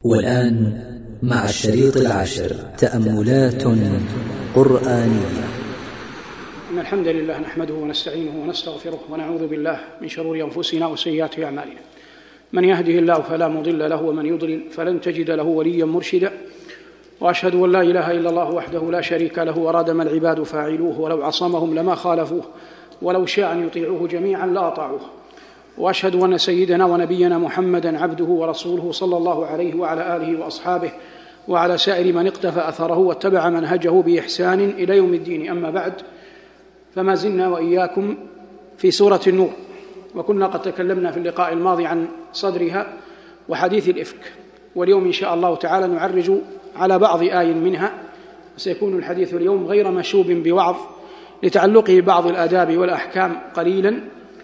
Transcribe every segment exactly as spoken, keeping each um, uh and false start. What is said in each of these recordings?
والآن مع الشريط العاشر تأملات قرآنية. إن الحمد لله نحمده ونستعينه ونستغفره ونعوذ بالله من شرور أنفسنا وسيئات أعمالنا. من يهده الله فلا مضل له ومن يضلل فلن تجد له وليا مرشدا. وأشهد أن لا إله إلا الله وحده لا شريك له وراد ما العباد فاعلوه ولو عصمهم لما خالفوه ولو شاء أن يطيعوه جميعا لأطاعوه. وأشهد أن سيدنا ونبينا محمدا عبده ورسوله صلى الله عليه وعلى آله وأصحابه وعلى سائر من اقتفى أثره واتبع منهجه بإحسان إلى يوم الدين. أما بعد، فما زلنا وإياكم في سورة النور، وكنا قد تكلمنا في اللقاء الماضي عن صدرها وحديث الإفك، واليوم إن شاء الله تعالى نعرج على بعض آي منها، وسيكون الحديث اليوم غير مشوب بوعظ لتعلقه ببعض الآداب والأحكام قليلا.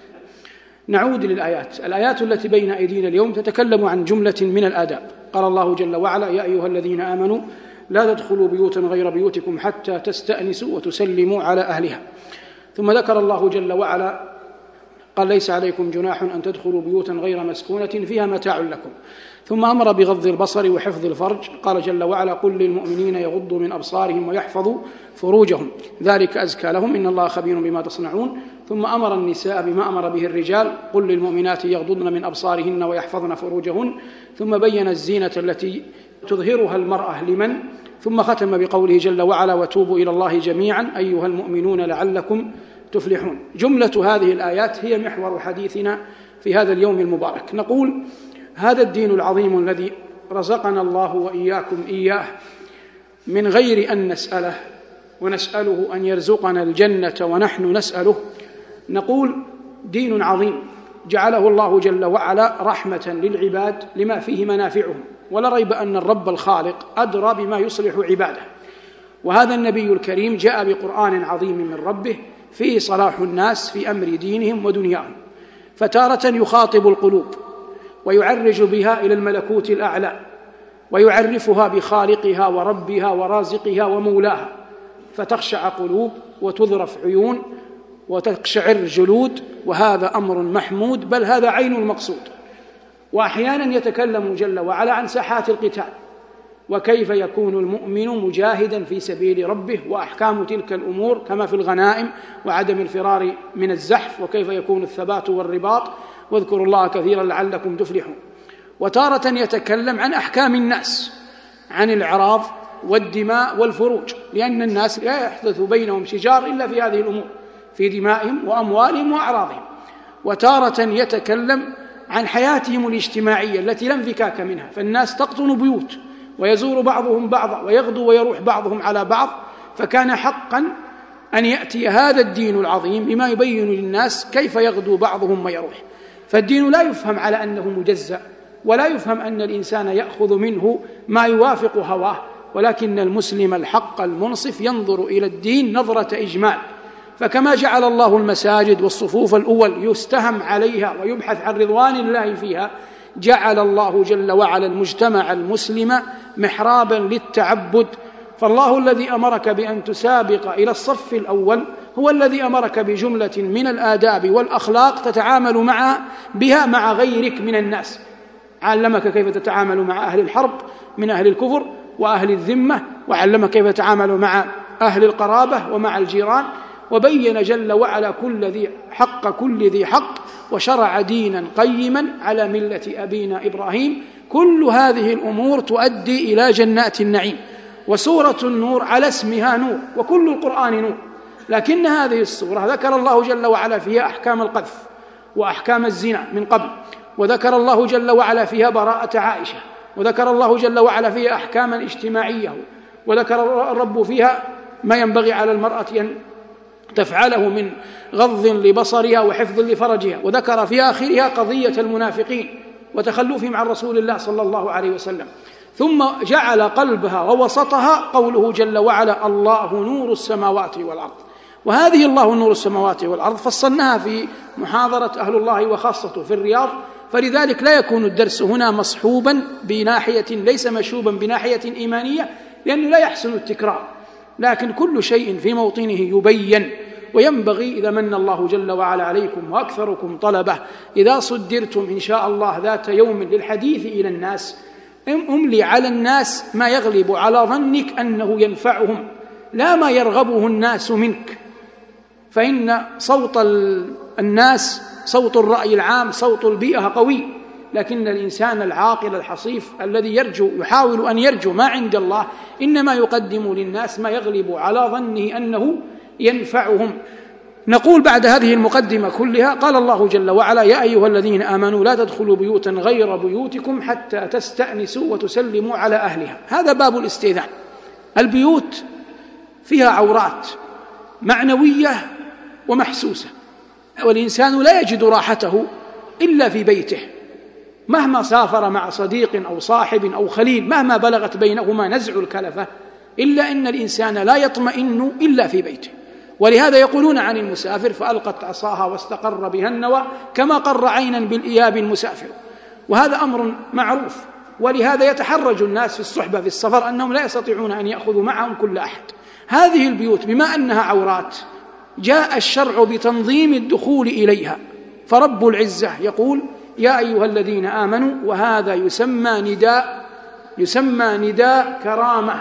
نعود للآيات. الآيات التي بين أيدينا اليوم تتكلم عن جملة من الآداب. قال الله جل وعلا: يا أيها الذين آمنوا لا تدخلوا بيوتا غير بيوتكم حتى تستأنسوا وتسلموا على أهلها. ثم ذكر الله جل وعلا قال: ليس عليكم جناح أن تدخلوا بيوتا غير مسكونة فيها متاع لكم. ثم أمر بغض البصر وحفظ الفرج. قال جل وعلا: قل للمؤمنين يغضوا من أبصارهم ويحفظوا فروجهم ذلك أزكى لهم إن الله خبير بما تصنعون. ثم أمر النساء بما أمر به الرجال: قل للمؤمنات يغضضن من أبصارهن ويحفظن فروجهن. ثم بين الزينة التي تظهرها المرأة لمن. ثم ختم بقوله جل وعلا: وتوبوا إلى الله جميعا أيها المؤمنون لعلكم تفلحون. جملة هذه الآيات هي محور حديثنا في هذا اليوم المبارك. نقول: هذا الدين العظيم الذي رزقنا الله وإياكم إياه من غير أن نسأله، ونسأله أن يرزقنا الجنة ونحن نسأله، نقول دين عظيم جعله الله جل وعلا رحمة للعباد لما فيه منافعهم، ولا ريب أن الرب الخالق أدرى بما يصلح عباده. وهذا النبي الكريم جاء بقرآن عظيم من ربه فيه صلاح الناس في أمر دينهم ودنياهم، فتارة يخاطب القلوب ويعرج بها إلى الملكوت الأعلى ويعرفها بخالقها وربها ورازقها ومولاها، فتخشع قلوب وتذرف عيون وتقشعر جلود، وهذا أمر محمود، بل هذا عين المقصود. وأحيانا يتكلم جل وعلا عن ساحات القتال، وكيف يكون المؤمن مجاهدا في سبيل ربه، وأحكام تلك الأمور كما في الغنائم وعدم الفرار من الزحف، وكيف يكون الثبات والرباط، واذكروا الله كثيرا لعلكم تفلحون. وتارة يتكلم عن أحكام الناس، عن الإعراض والدماء والفروج، لأن الناس لا يحدث بينهم شجار إلا في هذه الأمور، في دمائهم وأموالهم وأعراضهم. وتارة يتكلم عن حياتهم الاجتماعية التي لا انفكاك منها، فالناس تقطن بيوت ويزور بعضهم بعضا ويغدو ويروح بعضهم على بعض، فكان حقا أن يأتي هذا الدين العظيم بما يبين للناس كيف يغدو بعضهم ويروح. فالدين لا يفهم على أنه مجزأ، ولا يفهم أن الإنسان يأخذ منه ما يوافق هواه، ولكن المسلم الحق المنصف ينظر إلى الدين نظرة إجمال. فكما جعل الله المساجد والصفوف الأول يستهم عليها ويبحث عن رضوان الله فيها، جعل الله جل وعلا المجتمع المسلم محرابا للتعبد. فالله الذي أمرك بأن تسابق إلى الصف الأول هو الذي أمرك بجملة من الآداب والأخلاق تتعامل معها بها مع غيرك من الناس. علمك كيف تتعامل مع أهل الحرب من أهل الكفر وأهل الذمة، وعلمك كيف تتعامل مع أهل القرابة ومع الجيران، وبين جل وعلا كل ذي حق كل ذي حق، وشرع دينا قيما على ملة أبينا إبراهيم. كل هذه الأمور تؤدي إلى جنات النعيم. وسورة النور على اسمها نور، وكل القرآن نور، لكن هذه السورة ذكر الله جل وعلا فيها أحكام القذف وأحكام الزنا من قبل، وذكر الله جل وعلا فيها براءة عائشة، وذكر الله جل وعلا فيها أحكاما اجتماعية، وذكر الرب فيها ما ينبغي على المرأة أن تفعله من غض لبصرها وحفظ لفرجها، وذكر في آخرها قضية المنافقين وتخلفهم عن رسول الله صلى الله عليه وسلم. ثم جعل قلبها ووسطها قوله جل وعلا: الله نور السماوات والأرض. وهذه الله نور السماوات والأرض فصلناها في محاضرة أهل الله وخاصته في الرياض، فلذلك لا يكون الدرس هنا مصحوبا بناحية ليس مشوبا بناحية إيمانية، لأنه لا يحسن التكرار، لكن كل شيء في موطنه يبين. وينبغي إذا من الله جل وعلا عليكم وأكثركم طلبة إذا صدرتم إن شاء الله ذات يوم للحديث إلى الناس املي على الناس ما يغلب على ظنك أنه ينفعهم، لا ما يرغبه الناس منك، فإن صوت الناس، صوت الرأي العام، صوت البيئة قوي، لكن الإنسان العاقل الحصيف الذي يرجو يحاول أن يرجو ما عند الله إنما يقدم للناس ما يغلب على ظنه أنه ينفعهم. نقول بعد هذه المقدمة كلها، قال الله جل وعلا: يا أيها الذين آمنوا لا تدخلوا بيوتا غير بيوتكم حتى تستأنسوا وتسلموا على أهلها. هذا باب الاستئذان. البيوت فيها عورات معنوية ومحسوسة، والإنسان لا يجد راحته إلا في بيته، مهما سافر مع صديق أو صاحب أو خليل، مهما بلغت بينهما نزع الكلفة، إلا أن الإنسان لا يطمئن إلا في بيته. ولهذا يقولون عن المسافر: فألقت عصاها واستقر بها النوى كما قر عينا بالإياب المسافر. وهذا أمر معروف، ولهذا يتحرج الناس في الصحبة في السفر أنهم لا يستطيعون أن يأخذوا معهم كل أحد. هذه البيوت بما أنها عورات جاء الشرع بتنظيم الدخول إليها، فرب العزة يقول: يا أيها الذين آمنوا، وهذا يسمى نداء يسمى نداء كرامة،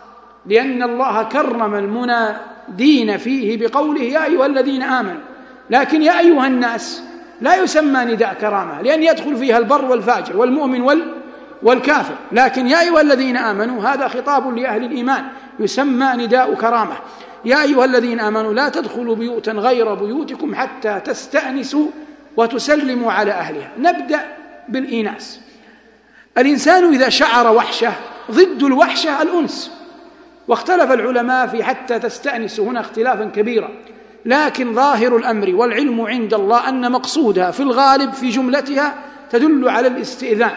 لأن الله كرم المنادين فيه بقوله: يا أيها الذين آمنوا. لكن يا أيها الناس لا يسمى نداء كرامة، لأن يدخل فيها البر والفاجر والمؤمن وال والكافر. لكن يا أيها الذين آمنوا هذا خطاب لأهل الإيمان، يسمى نداء كرامة. يا أيها الذين آمنوا لا تدخلوا بيوتا غير بيوتكم حتى تستأنسوا وتسلموا على أهلها. نبدأ بالإيناس. الإنسان إذا شعر وحشة، ضد الوحشة الأنس، واختلف العلماء في حتى تستأنسوا هنا اختلافا كبيرا، لكن ظاهر الأمر والعلم عند الله أن مقصودها في الغالب في جملتها تدل على الاستئذان.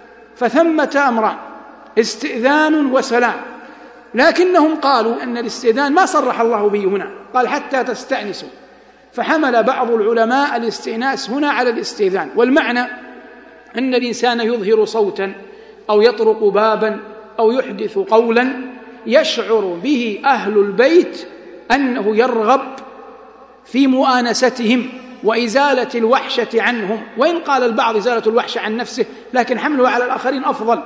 فثمة أمران: استئذان وسلام. لكنهم قالوا أن الاستئذان ما صرح الله به هنا، قال حتى تستأنسوا، فحمل بعض العلماء الاستئناس هنا على الاستئذان. والمعنى أن الإنسان يظهر صوتا أو يطرق بابا أو يحدث قولا يشعر به أهل البيت أنه يرغب في مؤانستهم وإزالة الوحشة عنهم. وإن قال البعض إزالة الوحشة عن نفسه، لكن حمله على الآخرين أفضل،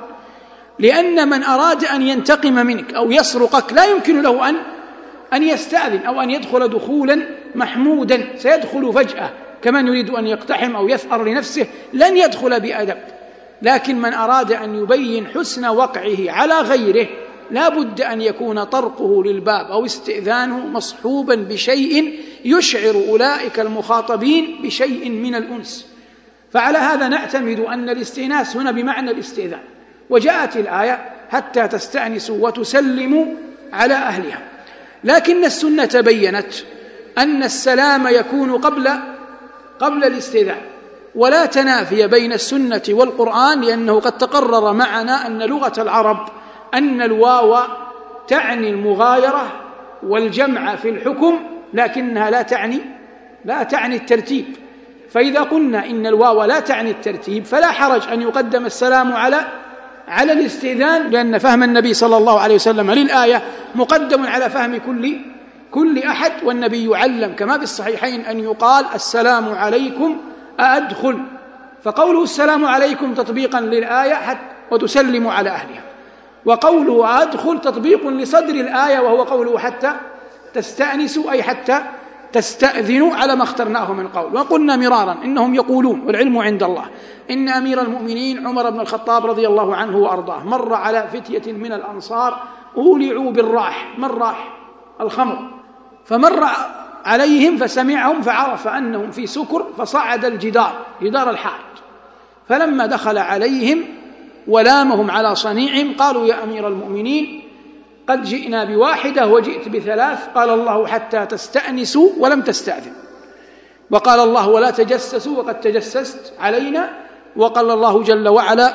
لأن من أراد أن ينتقم منك أو يسرقك لا يمكن له أن أن يستأذن أو أن يدخل دخولا محمودا، سيدخل فجأة كمن يريد أن يقتحم أو يثأر لنفسه، لن يدخل بأدب. لكن من أراد أن يبين حسن وقعه على غيره لا بد أن يكون طرقه للباب أو استئذانه مصحوبا بشيء يشعر أولئك المخاطبين بشيء من الأنس. فعلى هذا نعتمد أن الاستئناس هنا بمعنى الاستئذان. وجاءت الآية حتى تستأنسوا وتسلموا على أهلها. لكن السنة بيّنت أن السلام يكون قبل قبل الاستئذان، ولا تنافي بين السنة والقرآن، لأنه قد تقرر معنا أن لغة العرب أن الواو تعني المغايرة والجمع في الحكم، لكنها لا تعني لا تعني الترتيب. فإذا قلنا إن الواو لا تعني الترتيب فلا حرج أن يقدم السلام على على الاستئذان، لأن فهم النبي صلى الله عليه وسلم للآية مقدم على فهم كل كل أحد. والنبي يعلم كما في الصحيحين أن يقال: السلام عليكم أأدخل، فقوله السلام عليكم تطبيقا للآية حتى وتسلموا على أهلها، وقوله أدخل تطبيق لصدر الآية وهو قوله حتى تستأنسوا، أي حتى تستأذنوا على ما اخترناه من قول. وقلنا مرارا إنهم يقولون والعلم عند الله إن أمير المؤمنين عمر بن الخطاب رضي الله عنه وأرضاه مر على فتية من الأنصار أولعوا بالراح. من راح؟ الخمر. فمر عليهم فسمعهم فعرف أنهم في سكر، فصعد الجدار جدار الحائط، فلما دخل عليهم ولامهم على صنيعهم قالوا: يا أمير المؤمنين قد جئنا بواحدة وجئت بثلاث. قال الله: حتى تستأنسوا، ولم تستأذن. وقال الله: ولا تجسسوا، وقد تجسست علينا. وقال الله جل وعلا: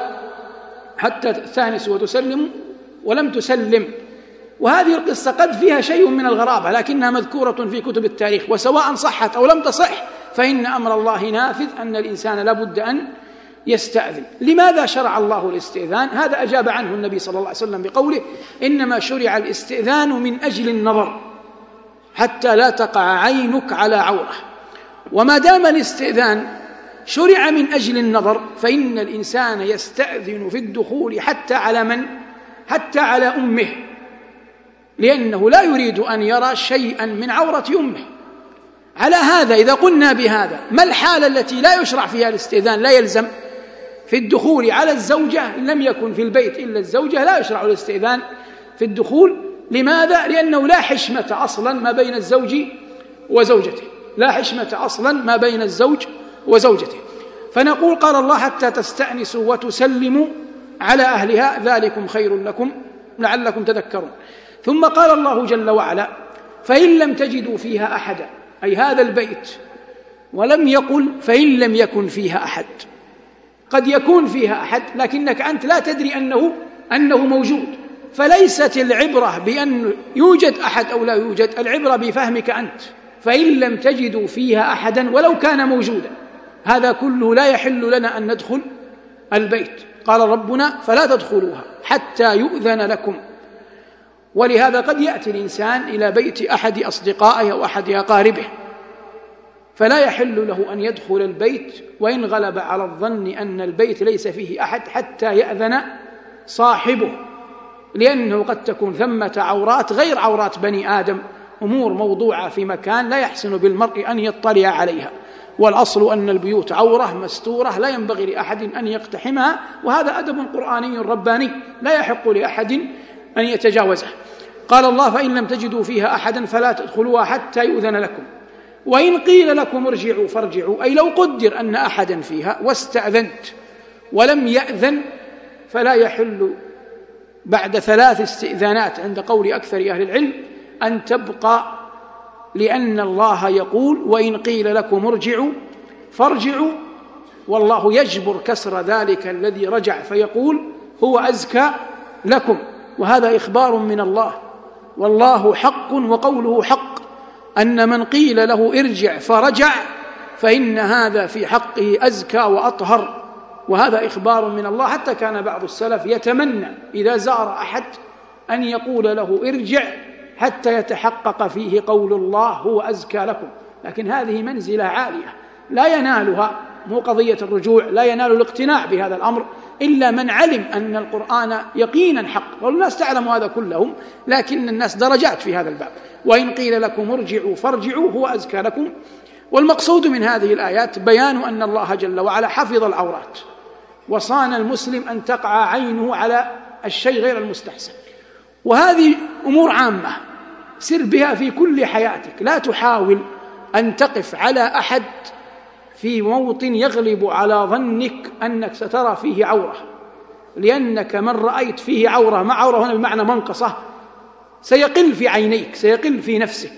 حتى تستأنسوا وتسلموا، ولم تسلم. وهذه القصة قد فيها شيء من الغرابة، لكنها مذكورة في كتب التاريخ، وسواء صحت أو لم تصح فإن أمر الله نافذ، أن الإنسان لابد أن يستأذن. لماذا شرع الله الاستئذان؟ هذا أجاب عنه النبي صلى الله عليه وسلم بقوله: إنما شرع الاستئذان من أجل النظر حتى لا تقع عينك على عورة. وما دام الاستئذان شرع من أجل النظر، فإن الإنسان يستأذن في الدخول حتى على من؟ حتى على أمه، لأنه لا يريد أن يرى شيئا من عورة أمه. على هذا إذا قلنا بهذا، ما الحالة التي لا يشرع فيها الاستئذان؟ لا يلزم في الدخول على الزوجة، إن لم يكن في البيت إلا الزوجة لا يشرع الاستئذان في الدخول. لماذا؟ لأنه لا حشمة أصلا ما بين الزوج وزوجته، لا حشمة أصلا ما بين الزوج وزوجته. فنقول قال الله حتى تستأنسوا وتسلموا على أهلها ذلكم خير لكم لعلكم تذكرون. ثم قال الله جل وعلا فإن لم تجدوا فيها أحدا، أي هذا البيت، ولم يقل فإن لم يكن فيها أحد. قد يكون فيها أحد لكنك أنت لا تدري أنه, أنه موجود، فليست العبرة بأن يوجد أحد أو لا يوجد، العبرة بفهمك أنت. فإن لم تجدوا فيها أحدا ولو كان موجودا، هذا كله لا يحل لنا أن ندخل البيت. قال ربنا فلا تدخلوها حتى يؤذن لكم. ولهذا قد يأتي الإنسان إلى بيت أحد أصدقائه أو أحد أقاربه، فلا يحل له أن يدخل البيت وإن غلب على الظن أن البيت ليس فيه أحد حتى يأذن صاحبه، لأنه قد تكون ثمة عورات غير عورات بني آدم، أمور موضوعة في مكان لا يحسن بالمرء أن يطلع عليها. والأصل أن البيوت عورة مستورة لا ينبغي لأحد أن يقتحمها، وهذا أدب قرآني رباني لا يحق لأحد أن يتجاوزه. قال الله فإن لم تجدوا فيها أحدا فلا تدخلوها حتى يؤذن لكم وإن قيل لكم ارجعوا فارجعوا، أي لو قدر أن أحدا فيها واستأذنت ولم يأذن فلا يحل بعد ثلاث استئذانات عند قول أكثر أهل العلم أن تبقى، لأن الله يقول وإن قيل لكم ارجعوا فارجعوا، والله يجبر كسر ذلك الذي رجع فيقول هو أزكى لكم، وهذا إخبار من الله، والله حق وقوله حق، أن من قيل له ارجع فرجع فإن هذا في حقه أزكى وأطهر، وهذا إخبار من الله. حتى كان بعض السلف يتمنى إذا زار أحد أن يقول له ارجع حتى يتحقق فيه قول الله هو أزكى لكم، لكن هذه منزلة عالية لا ينالها، مو قضية الرجوع، لا ينال الاقتناع بهذا الأمر إلا من علم أن القرآن يقينا حق، والناس تعلم هذا كلهم، لكن الناس درجات في هذا الباب. وإن قيل لكم ارجعوا فارجعوا هو أزكى لكم. والمقصود من هذه الآيات بيان أن الله جل وعلا حفظ العورات وصان المسلم أن تقع عينه على الشيء غير المستحسن، وهذه أمور عامة سر بها في كل حياتك. لا تحاول أن تقف على أحد في موطن يغلب على ظنك أنك سترى فيه عورة، لأنك من رأيت فيه عورة، مع عورة هنا بمعنى منقصة، سيقل في عينيك، سيقل في نفسك.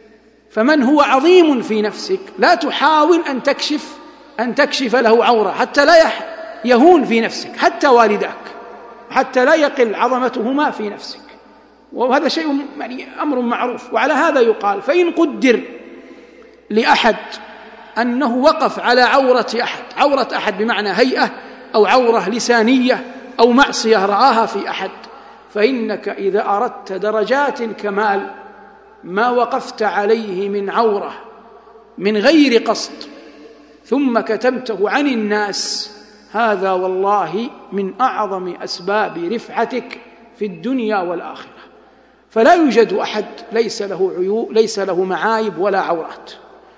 فمن هو عظيم في نفسك لا تحاول أن تكشف أن تكشف له عورة حتى لا يهون في نفسك، حتى والداك، حتى لا يقل عظمتهما في نفسك، وهذا شيء يعني أمر معروف. وعلى هذا يقال فإن قدر لأحد أنه وقف على عورة أحد، عورة أحد بمعنى هيئة أو عورة لسانية أو معصية رآها في أحد، فإنك إذا أردت درجات الكمال ما وقفت عليه من عورة من غير قصد ثم كتمته عن الناس، هذا والله من أعظم أسباب رفعتك في الدنيا والآخرة. فلا يوجد أحد ليس له عيوب، ليس له معايب ولا عورات.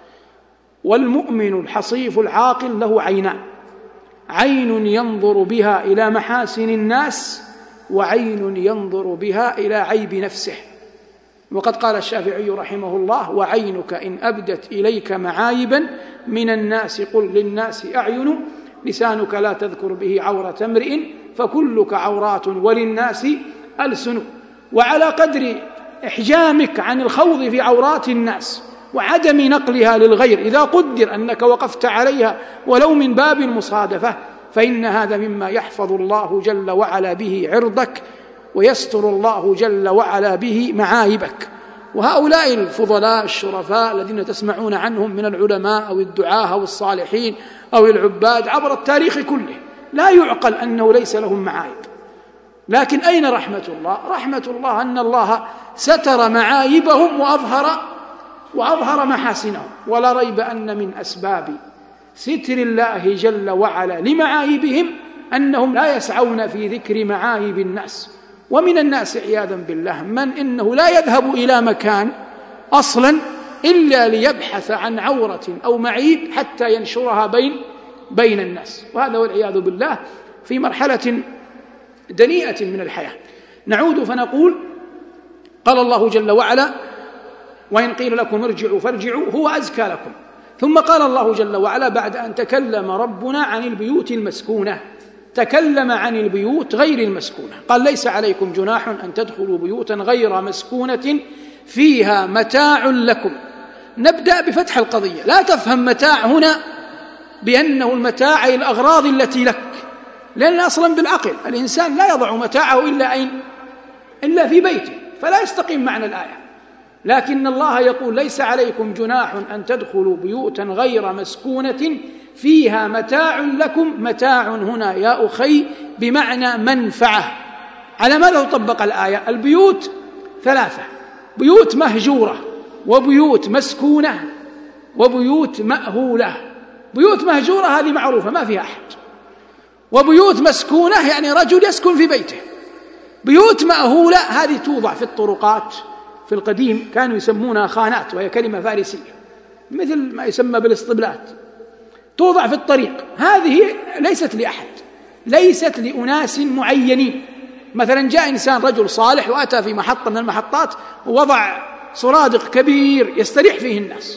والمؤمن الحصيف العاقل له عينان، عين ينظر بها إلى محاسن الناس، وعين ينظر بها إلى عيب نفسه. وقد قال الشافعي رحمه الله وعينك إن أبدت إليك معايبا من الناس قل للناس أعين، لسانك لا تذكر به عورة امرئ فكلك عورات وللناس ألسن. وعلى قدر إحجامك عن الخوض في عورات الناس وعدم نقلها للغير، إذا قدر أنك وقفت عليها ولو من باب المصادفة، فإن هذا مما يحفظ الله جل وعلا به عرضك ويستر الله جل وعلا به معايبك. وهؤلاء الفضلاء الشرفاء الذين تسمعون عنهم من العلماء أو الدعاة أو الصالحين أو العباد عبر التاريخ كله، لا يعقل أنه ليس لهم معايب. لكن أين رحمة الله؟ رحمة الله أن الله ستر معايبهم وأظهر وأظهر محاسنهم. ولا ريب أن من أسباب ستر الله جل وعلا لمعايبهم أنهم لا يسعون في ذكر معايب الناس. ومن الناس عياذا بالله من إنه لا يذهب إلى مكان أصلا إلا ليبحث عن عورة أو معيب حتى ينشرها بين بين الناس، وهذا والعياذ بالله في مرحلة دنيئة من الحياة. نعود فنقول قال الله جل وعلا: وإن قيل لكم ارجعوا فارجعوا هو أزكى لكم. ثم قال الله جل وعلا بعد أن تكلم ربنا عن البيوت المسكونة، تكلم عن البيوت غير المسكونة، قال: ليس عليكم جناح أن تدخلوا بيوتا غير مسكونة فيها متاع لكم. نبدأ بفتح القضية. لا تفهم متاع هنا بأنه المتاع الأغراض التي لك، لأن أصلا بالعقل الإنسان لا يضع متاعه إلا أين؟ إلا في بيته، فلا يستقيم معنى الآية. لكن الله يقول: ليس عليكم جناح أن تدخلوا بيوتا غير مسكونة فيها متاع لكم. متاع هنا يا أخي بمعنى منفعة. على ماذا تطبق الآية؟ البيوت ثلاثة: بيوت مهجورة، وبيوت مسكونة، وبيوت مأهولة. بيوت مهجورة هذه معروفة ما فيها أحد، وبيوت مسكونة يعني رجل يسكن في بيته. بيوت مأهولة هذه توضع في الطرقات، في القديم كانوا يسمونها خانات، وهي كلمة فارسية مثل ما يسمى بالاصطبلات، توضع في الطريق. هذه ليست لأحد، ليست لأناس معينين. مثلا جاء إنسان رجل صالح وأتى في محطة من المحطات ووضع سرادق كبير يستريح فيه الناس،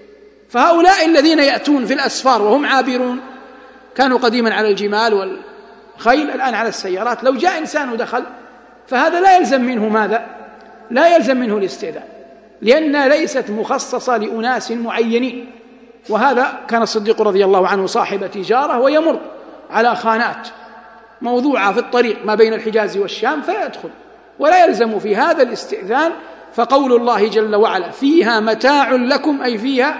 فهؤلاء الذين يأتون في الأسفار وهم عابرون، كانوا قديما على الجمال والخيل، الآن على السيارات، لو جاء إنسان ودخل فهذا لا يلزم منه ماذا؟ لا يلزم منه الاستئذان، لأنها ليست مخصصة لأناس معينين. وهذا كان الصديق رضي الله عنه صاحب تجارة ويمر على خانات موضوعة في الطريق ما بين الحجاز والشام فيدخل، ولا يلزم في هذا الاستئذان. فقول الله جل وعلا: فيها متاع لكم، أي فيها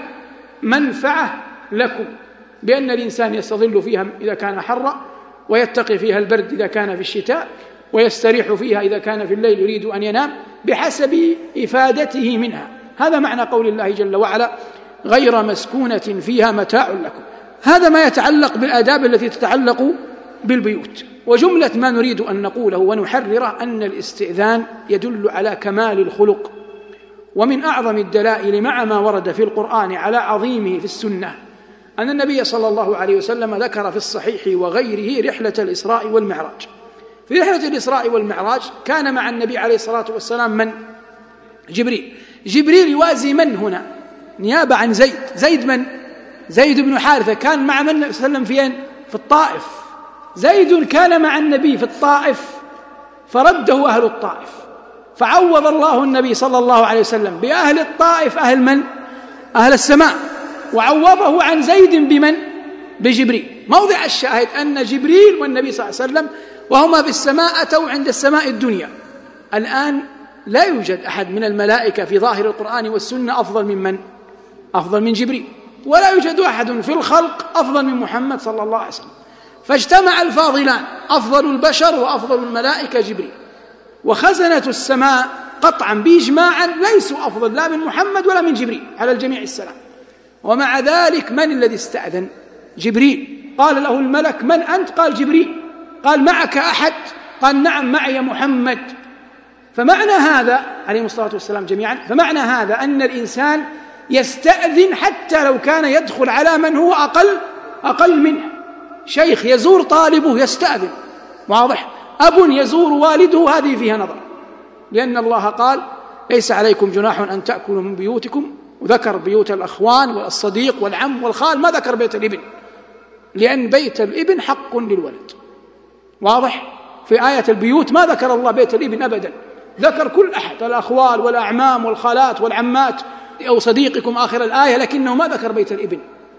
منفعة لكم، بأن الإنسان يستظل فيها إذا كان حرا، ويتقي فيها البرد إذا كان في الشتاء، ويستريح فيها إذا كان في الليل يريد أن ينام، بحسب إفادته منها. هذا معنى قول الله جل وعلا: غير مسكونة فيها متاع لكم. هذا ما يتعلق بالآداب التي تتعلق بالبيوت. وجملة ما نريد أن نقوله ونحرره أن الاستئذان يدل على كمال الخلق. ومن أعظم الدلائل مع ما ورد في القرآن على عظيمه في السنة أن النبي صلى الله عليه وسلم ذكر في الصحيح وغيره رحلة الإسراء والمعراج. في رحلة الإسراء والمعراج كان مع النبي عليه الصلاة والسلام من؟ جبريل. جبريل يوازي من هنا؟ نيابة عن زيد. زيد من؟ زيد بن حارثة كان مع من صلى الله عليه وسلم فين؟ في الطائف. زيد كان مع النبي في الطائف فرده أهل الطائف، فعوض الله النبي صلى الله عليه وسلم بأهل الطائف أهل من؟ أهل السماء، وعوضه عن زيد بمن؟ بجبريل. موضع الشاهد أن جبريل والنبي صلى الله عليه وسلم وهما في السماء أتوا عند السماء الدنيا. الآن لا يوجد أحد من الملائكة في ظاهر القرآن والسنة أفضل من من؟ أفضل من جبريل، ولا يوجد أحد في الخلق أفضل من محمد صلى الله عليه وسلم. فاجتمع الفاضلان، أفضل البشر وأفضل الملائكة جبريل. وخزنة السماء قطعا بإجماعا ليسوا أفضل لا من محمد ولا من جبريل على الجميع السلام. ومع ذلك من الذي استأذن؟ جبريل. قال له الملك: من أنت؟ قال: جبريل. قال: معك أحد؟ قال: نعم معي محمد. فمعنى هذا عليه الصلاة والسلام جميعا، فمعنى هذا أن الإنسان يستأذن حتى لو كان يدخل على من هو أقل أقل منه. شيخ يزور طالبه يستأذن، واضح؟ أب يزور والده هذه فيها نظر، لأن الله قال: ليس عليكم جناح أن تأكلوا من بيوتكم، وذكر بيوت الأخوان والصديق والعم والخال، ما ذكر بيت الابن، لأن بيت الابن حق للولد، واضح؟ في آية البيوت ما ذكر الله بيت الابن أبدا، ذكر كل أحد، الأخوال والأعمام والخالات والعمات أو صديقكم آخر الآية، لكنه ما ذكر بيت الابن،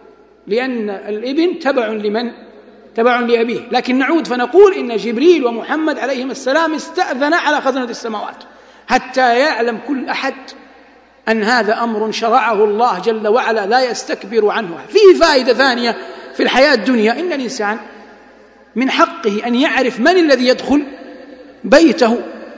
لأن الابن تبع لمن؟ تبع لأبيه. لكن نعود فنقول إن جبريل ومحمد عليهم السلام استأذن على خزنة السماوات حتى يعلم كل أحد أن هذا أمر شرعه الله جل وعلا لا يستكبر عنه. فيه فائدة ثانية في الحياة الدنيا، إن الإنسان من حقه أن يعرف من الذي يدخل بيته.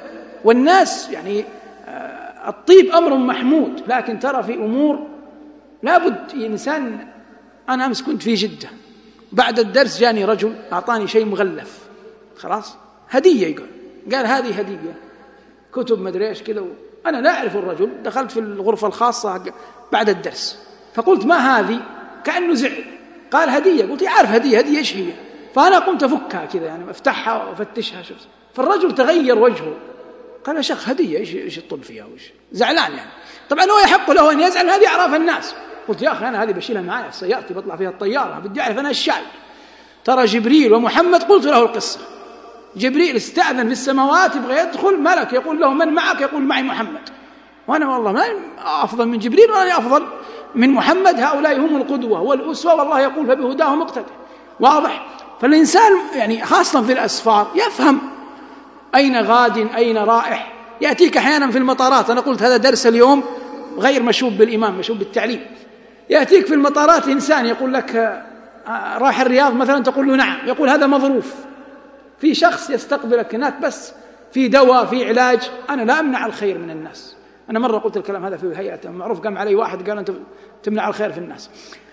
والناس يعني الطيب أمر محمود، لكن ترى في أمور لا بد إنسان أنا أمس كنت في جدة، بعد الدرس جاني رجل أعطاني شيء مغلف، خلاص هدية، يقول قال هذه هدية كتب مدري إيش كذا. أنا لا أعرف الرجل، دخلت في الغرفة الخاصة بعد الدرس فقلت ما هذه؟ كأنه زعل، قال هدية. قلت عارف هدية، هدية إيش هي؟ فأنا قمت أفكها كذا يعني أفتحها وأفتشها شوف. فالرجل تغير وجهه، قال يا شيخ هدية إيش إيش الطل فيها وإيش؟ زعلان يعني. طبعا هو يحق له أن يزعل، هذه أعراف الناس. قلت يا أخي أنا هذه بشيلها معايا في سيارتي، بطلع فيها الطيارة، بدي أعرف أنا الشاي. ترى جبريل ومحمد، قلت له القصة، جبريل استأذن في السماوات يبغى يدخل، ملك يقول له من معك؟ يقول معي محمد. وأنا والله ما أفضل من جبريل ولا أفضل من محمد، هؤلاء هم القدوة والأسوة، والله يقول فبهداهم اقتدي. واضح؟ فالإنسان يعني خاصة في الأسفار يفهم أين غاد أين رائح. يأتيك أحيانا في المطارات، أنا قلت هذا درس اليوم غير مشوب بالإمام، مشوب بالتعليم. يأتيك في المطارات إنسان يقول لك راح الرياض مثلا، تقول له نعم، يقول هذا مظروف، في شخص يستقبلك هناك بس في دواء في علاج. أنا لا أمنع الخير من الناس، أنا مرة قلت الكلام هذا في هيئة معروف، قام علي واحد قال أنت تمنع الخير في الناس.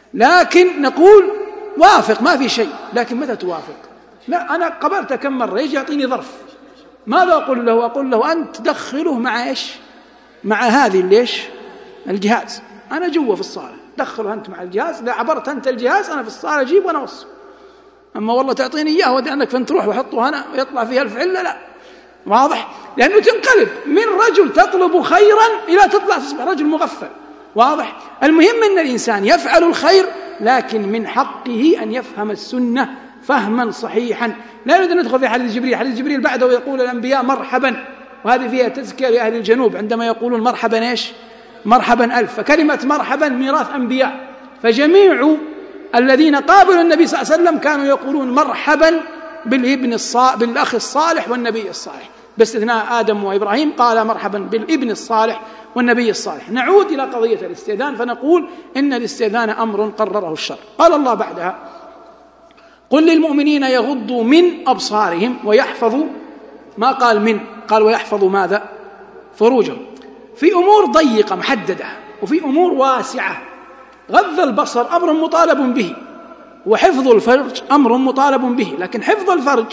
لكن نقول وافق، ما في شيء، لكن متى توافق؟ لا، أنا قبلت كم مرة يجي يعطيني ظرف، ماذا أقول له؟ أقول له أنت تدخله مع إيش؟ مع هذه ليش؟ الجهاز، أنا جوا في الصالة، دخله أنت مع الجهاز، لا عبرت أنت الجهاز أنا في الصالة أجيب وأنا أوصل. أما والله تعطيني إياه ودي أنك فين تروح وحطه هنا ويطلع فيها الف علة، لا. واضح؟ لأنه تنقلب من رجل تطلب خيرا إلى تطلع تصبح رجل مغفل. واضح؟ المهم أن الإنسان يفعل الخير، لكن من حقه أن يفهم السنة فهما صحيحا. لا نريد أن ندخل في حديث جبريل. حديث جبريل بعده يقول الأنبياء مرحبا، وهذه فيها تذكير لأهل الجنوب عندما يقولون مرحبا إيش؟ مرحبا ألف. فكلمة مرحبا ميراث أنبياء، فجميع الذين قابلوا النبي صلى الله عليه وسلم كانوا يقولون مرحبا بالابن الصالح، بالأخ الصالح والنبي الصالح، باستثناء آدم وإبراهيم قال مرحبا بالابن الصالح والنبي الصالح. نعود إلى قضية الاستئذان، فنقول إن الاستئذان أمر قرره الشرع. قال الله بعدها قل للمؤمنين يغضوا من أبصارهم ويحفظوا، ما قال من، قال ويحفظوا ماذا؟ فروجهم، في أمور ضيقة محددة وفي أمور واسعة. غض البصر أمر مطالب به، وحفظ الفرج أمر مطالب به، لكن حفظ الفرج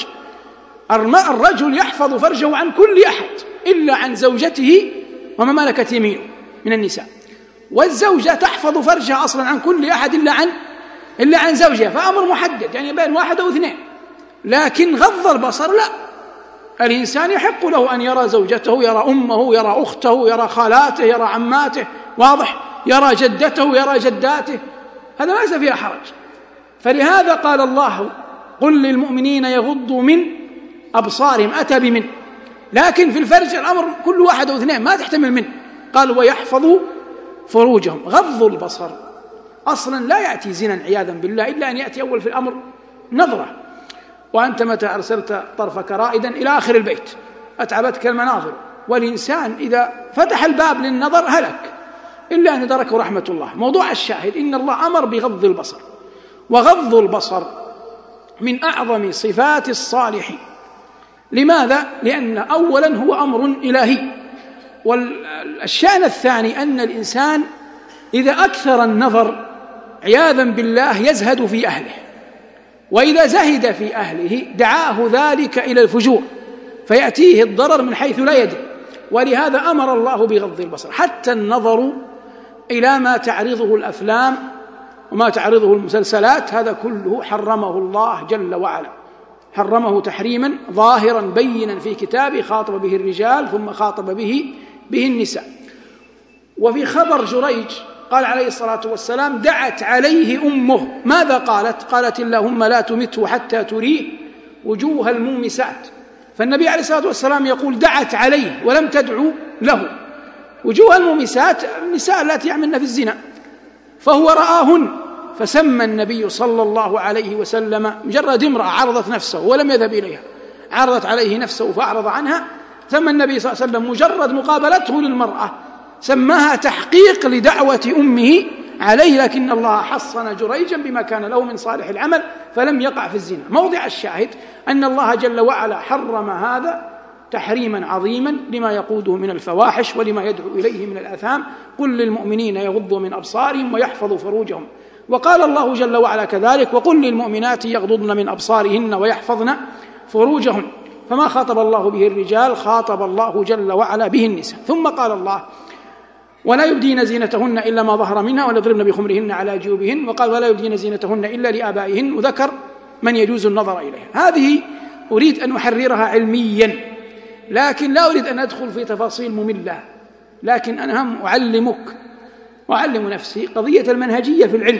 الرجل يحفظ فرجه عن كل أحد إلا عن زوجته وما ملكت يمينه من النساء، والزوجة تحفظ فرجها أصلا عن كل أحد إلا عن إلا عن زوجها، فأمر محدد يعني بين واحد أو اثنين. لكن غض البصر لا، الإنسان يحق له أن يرى زوجته، يرى أمه، يرى أخته، يرى خالاته، يرى عماته، واضح، يرى جدته، يرى جداته، هذا ليس فيها حرج. فلهذا قال الله قل للمؤمنين يغضوا من أبصارهم، أتى بمن، لكن في الفرج الأمر كل واحد أو اثنين، ما تحتمل من. قال ويحفظوا فروجهم. غض البصر أصلا لا يأتي زنا عياذا بالله إلا أن يأتي أول في الأمر نظرة، وأنت متى أرسلت طرفك رائدا إلى آخر البيت أتعبتك المناظر، والإنسان إذا فتح الباب للنظر هلك إلا أن يدركه رحمة الله. موضوع الشاهد إن الله أمر بغض البصر، وغض البصر من أعظم صفات الصالحين. لماذا؟ لأن أولا هو أمر إلهي، والشأن الثاني أن الإنسان إذا أكثر النظر عياذا بالله يزهد في أهله، وإذا زهد في أهله دعاه ذلك إلى الفجور، فيأتيه الضرر من حيث لا يدري. ولهذا أمر الله بغض البصر. حتى النظر إلى ما تعرضه الأفلام وما تعرضه المسلسلات هذا كله حرمه الله جل وعلا، حرمه تحريما ظاهرا بينا في كتابه، خاطب به الرجال ثم خاطب به به النساء. وفي خبر جريج قال عليه الصلاة والسلام دعت عليه أمه، ماذا قالت؟ قالت اللهم لا تمته حتى تريه وجوه المومسات. فالنبي عليه الصلاة والسلام يقول دعت عليه ولم تدعو له. وجوه المومسات النساء التي يعملن في الزنا، فهو رآهن، فسمى النبي صلى الله عليه وسلم مجرد امرأة عرضت نفسه ولم يذهب إليها، عرضت عليه نفسه فأعرض عنها، ثم النبي صلى الله عليه وسلم مجرد مقابلته للمرأة سماها تحقيق لدعوة أمه عليه، لكن الله حصن جريجا بما كان له من صالح العمل فلم يقع في الزنا. موضع الشاهد أن الله جل وعلا حرم هذا تحريما عظيما لما يقوده من الفواحش ولما يدعو إليه من الآثام. قل للمؤمنين يغضوا من أبصارهم ويحفظوا فروجهم. وقال الله جل وعلا كذلك: وقل للمؤمنات يغضضن من أبصارهن ويحفظن فروجهن. فما خاطب الله به الرجال، خاطب الله جل وعلا به النساء. ثم قال الله: ولا يبدين زينتهن إلا ما ظهر منها وليضربن بخمرهن على جيوبهن. وقال: ولا يبدين زينتهن إلا لآبائهن، وذكر من يجوز النظر إليها. هذه أريد أن أحررها علميا، لكن لا أريد أن أدخل في تفاصيل مملة، لكن أنا هم أعلمك وأعلم نفسي قضية المنهجية في العلم،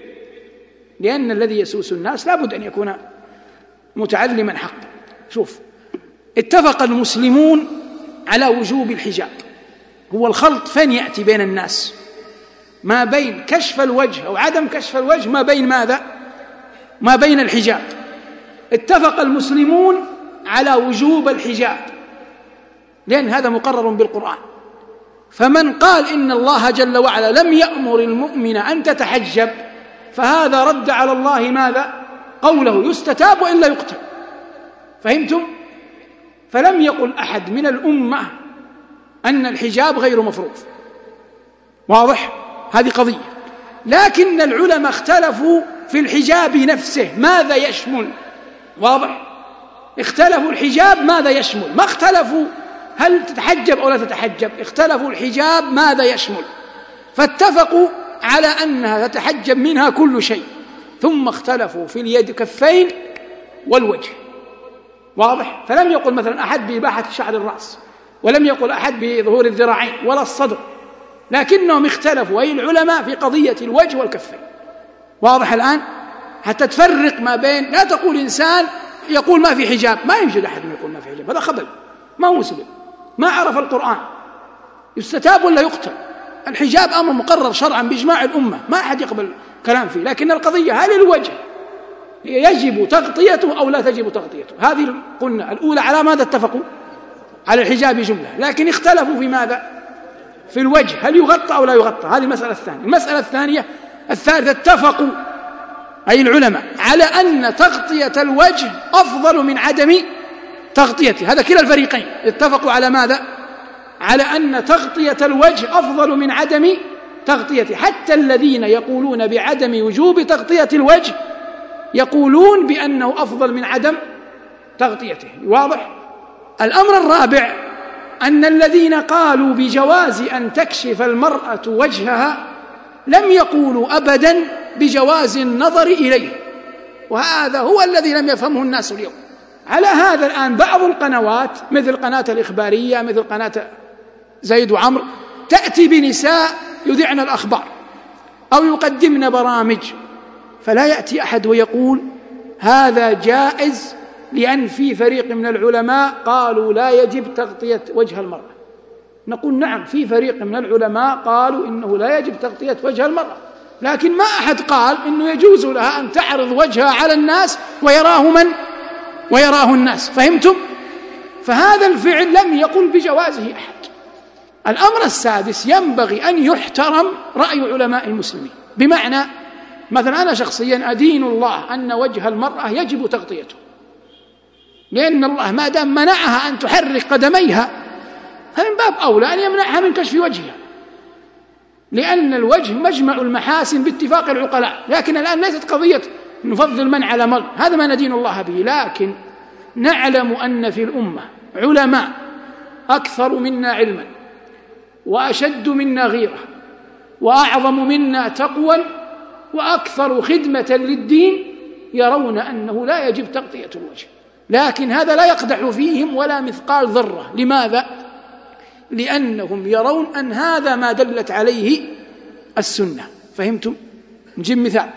لأن الذي يسوس الناس لا بد أن يكون متعلما حقا. شوف، اتفق المسلمون على وجوب الحجاب. هو الخلط فين يأتي بين الناس؟ ما بين كشف الوجه أو عدم كشف الوجه، ما بين ماذا؟ ما بين الحجاب. اتفق المسلمون على وجوب الحجاب، لأن هذا مقرر بالقرآن. فمن قال إن الله جل وعلا لم يأمر المؤمن أن تتحجب، فهذا رد على الله ماذا؟ قوله: يستتاب وإلا يقتل. فهمتم؟ فلم يقل أحد من الأمة أن الحجاب غير مفروض. واضح؟ هذه قضية. لكن العلماء اختلفوا في الحجاب نفسه ماذا يشمل. واضح؟ اختلفوا الحجاب ماذا يشمل، ما اختلفوا هل تتحجب أو لا تتحجب، اختلفوا الحجاب ماذا يشمل. فاتفقوا على أنها تتحجب منها كل شيء، ثم اختلفوا في اليد كفين والوجه. واضح؟ فلم يقل مثلا أحد بإباحة شعر الرأس، ولم يقل أحد بظهور الذراعين ولا الصدر، لكنهم اختلفوا أي العلماء في قضية الوجه والكفين. واضح الآن؟ حتى تفرق ما بين، لا تقول إنسان يقول ما في حجاب، ما يوجد أحد يقول ما في حجاب، هذا خبل، ما هو مسلم، ما عرف القرآن. يستتاب ولا يقتل. الحجاب أمر مقرر شرعا بإجماع الأمة، ما أحد يقبل كلام فيه. لكن القضية هل الوجه يجب تغطيته أو لا تجب تغطيته؟ هذه قلنا الأولى على ماذا اتفقوا؟ على الحجاب جملة، لكن اختلفوا في ماذا؟ في الوجه، هل يغطى أو لا يغطى؟ هذه المسألة الثانية. المسألة الثانية الثالثة اتفقوا أي العلماء على أن تغطية الوجه أفضل من عدم تغطيته. هذا كلا الفريقين اتفقوا على ماذا؟ على أن تغطية الوجه أفضل من عدم تغطيته. حتى الذين يقولون بعدم وجوب تغطية الوجه يقولون بأنه أفضل من عدم تغطيته. واضح؟ الأمر الرابع أن الذين قالوا بجواز أن تكشف المرأة وجهها لم يقولوا أبدا بجواز النظر إليه، وهذا هو الذي لم يفهمه الناس اليوم. على هذا الآن بعض القنوات مثل قناة الإخبارية، مثل قناة زيد وعمر، تأتي بنساء يذعن الأخبار أو يقدمن برامج، فلا يأتي أحد ويقول هذا جائز لأن في فريق من العلماء قالوا لا يجب تغطية وجه المرأة. نقول نعم، في فريق من العلماء قالوا إنه لا يجب تغطية وجه المرأة، لكن ما أحد قال إنه يجوز لها أن تعرض وجهها على الناس ويراه من ويراه الناس. فهمتم؟ فهذا الفعل لم يقل بجوازه أحد. الأمر السادس ينبغي أن يحترم رأي علماء المسلمين، بمعنى مثلا أنا شخصيا أدين الله أن وجه المرأة يجب تغطيته، لأن الله ما دام منعها أن تحرك قدميها فمن باب أولى أن يمنعها من كشف وجهها، لأن الوجه مجمع المحاسن باتفاق العقلاء. لكن الآن ليست قضية نفضل من على من، هذا ما ندين الله به، لكن نعلم أن في الأمة علماء أكثر منا علما وأشد منا غيرة وأعظم منا تقوى وأكثر خدمة للدين يرون أنه لا يجب تغطية الوجه، لكن هذا لا يقدح فيهم ولا مثقال ذرة. لماذا؟ لأنهم يرون أن هذا ما دلت عليه السنة. فهمتم؟ نجيب مثال.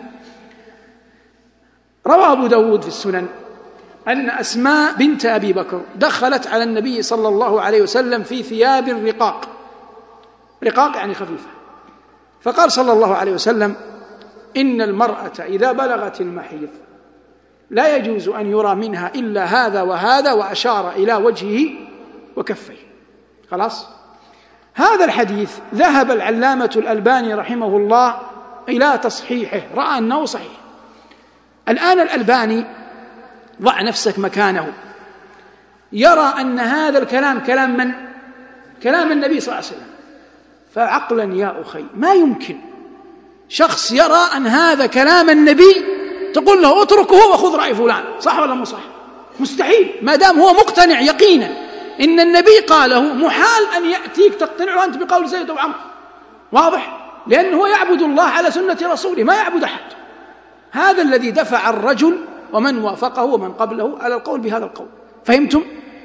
روى أبو داود في السنن أن أسماء بنت أبي بكر دخلت على النبي صلى الله عليه وسلم في ثياب رقاق، رقاق يعني خفيفة، فقال صلى الله عليه وسلم إن المرأة إذا بلغت المحيض لا يجوز أن يرى منها إلا هذا وهذا، وأشار إلى وجهه وكفيه. خلاص؟ هذا الحديث ذهب العلامة الألباني رحمه الله إلى تصحيحه، رأى أنه صحيح. الآن الألباني ضع نفسك مكانه، يرى أن هذا الكلام كلام من؟ كلام النبي صلى الله عليه وسلم. فعقلا يا أخي ما يمكن شخص يرى أن هذا كلام النبي تقول له اتركه وخذ رأي فلان، صح ولا مو صح؟ مستحيل، ما دام هو مقتنع يقينا إن النبي قاله، محال أن يأتيك تقتنع أنت بقول زيد أو عمرو، واضح؟ لأنه هو يعبد الله على سنة رسوله، ما يعبد أحد. هذا الذي دفع الرجل ومن وافقه ومن قبله على القول بهذا القول، فهمتم؟